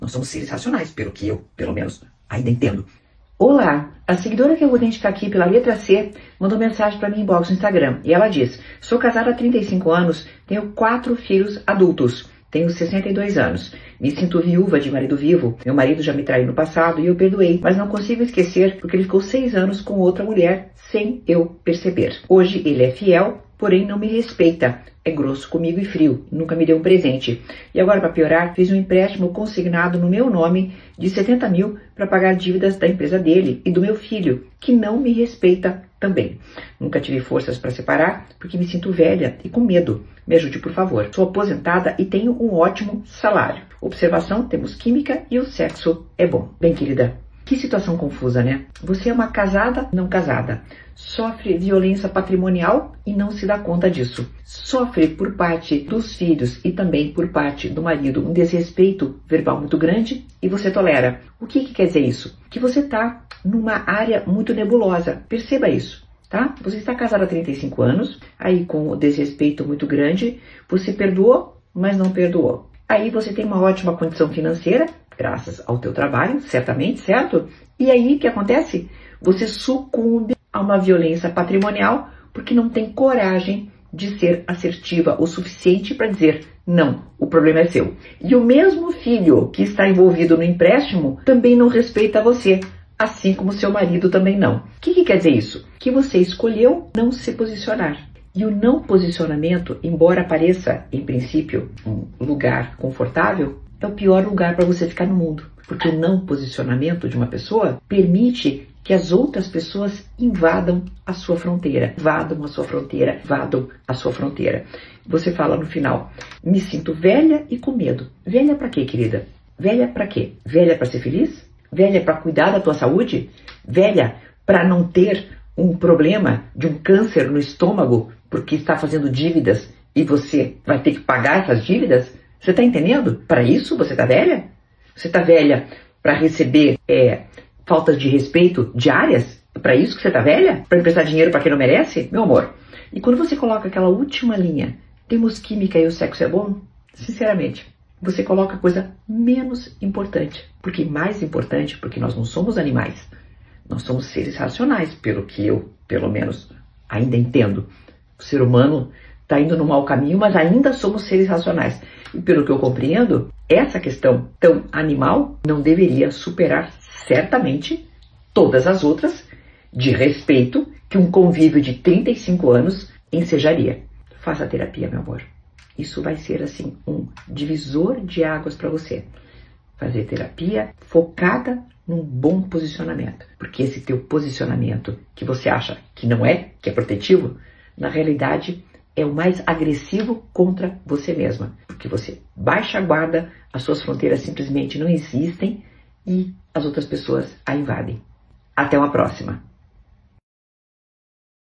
Nós somos seres racionais, pelo que eu, pelo menos, ainda entendo. Olá, a seguidora que eu vou identificar aqui pela letra C mandou mensagem para mim inbox no Instagram e ela diz: sou casada há 35 anos, tenho 4 filhos adultos, tenho 62 anos, me sinto viúva de marido vivo, meu marido já me traiu no passado e eu perdoei, mas não consigo esquecer porque ele ficou 6 anos com outra mulher sem eu perceber. Hoje ele é fiel, porém não me respeita, é grosso comigo e frio, nunca me deu um presente. E agora, para piorar, fiz um empréstimo consignado no meu nome de 70 mil para pagar dívidas da empresa dele e do meu filho, que não me respeita também. Nunca tive forças para separar, porque me sinto velha e com medo. Me ajude, por favor. Sou aposentada e tenho um ótimo salário. Observação, temos química e o sexo é bom. Bem, querida, que situação confusa, né? Você é uma casada não casada. Sofre violência patrimonial e não se dá conta disso. Sofre por parte dos filhos e também por parte do marido um desrespeito verbal muito grande e você tolera. O que quer dizer isso? Que você está numa área muito nebulosa. Perceba isso, tá? Você está casada há 35 anos, aí com o desrespeito muito grande, você perdoou, mas não perdoou. Aí você tem uma ótima condição financeira, graças ao teu trabalho, certamente, certo? E aí o que acontece? Você sucumbe a uma violência patrimonial porque não tem coragem de ser assertiva o suficiente para dizer não, o problema é seu. E o mesmo filho que está envolvido no empréstimo também não respeita você, assim como seu marido também não. O que quer dizer isso? Que você escolheu não se posicionar. E o não posicionamento, embora pareça, em princípio, um lugar confortável, é o pior lugar para você ficar no mundo. Porque o não posicionamento de uma pessoa permite que as outras pessoas invadam a sua fronteira. Invadam a sua fronteira, invadam a sua fronteira. Você fala no final: me sinto velha e com medo. Velha para quê, querida? Velha para quê? Velha para ser feliz? Velha para cuidar da tua saúde? Velha para não ter um problema de um câncer no estômago porque está fazendo dívidas e você vai ter que pagar essas dívidas? Você está entendendo? Para isso você está velha? Você está velha para receber faltas de respeito diárias? É para isso que você está velha? Para emprestar dinheiro para quem não merece? Meu amor. E quando você coloca aquela última linha, temos química e o sexo é bom, sinceramente, você coloca a coisa menos importante. Porque mais importante, porque nós não somos animais. Nós somos seres racionais, pelo que eu, pelo menos, ainda entendo. O ser humano está indo no mau caminho, mas ainda somos seres racionais. E pelo que eu compreendo, essa questão tão animal não deveria superar certamente todas as outras de respeito que um convívio de 35 anos ensejaria. Faça terapia, meu amor. Isso vai ser assim um divisor de águas para você. Fazer terapia focada num bom posicionamento. Porque esse teu posicionamento que você acha que não é, que é protetivo, na realidade é o mais agressivo contra você mesma. Porque você baixa a guarda, as suas fronteiras simplesmente não existem e as outras pessoas a invadem. Até uma próxima!